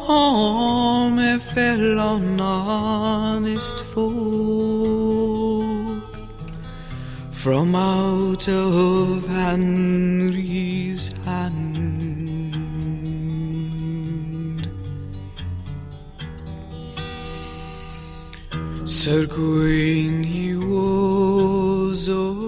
me fell on honest folk from out of Henry's hand. Sir Gawain he was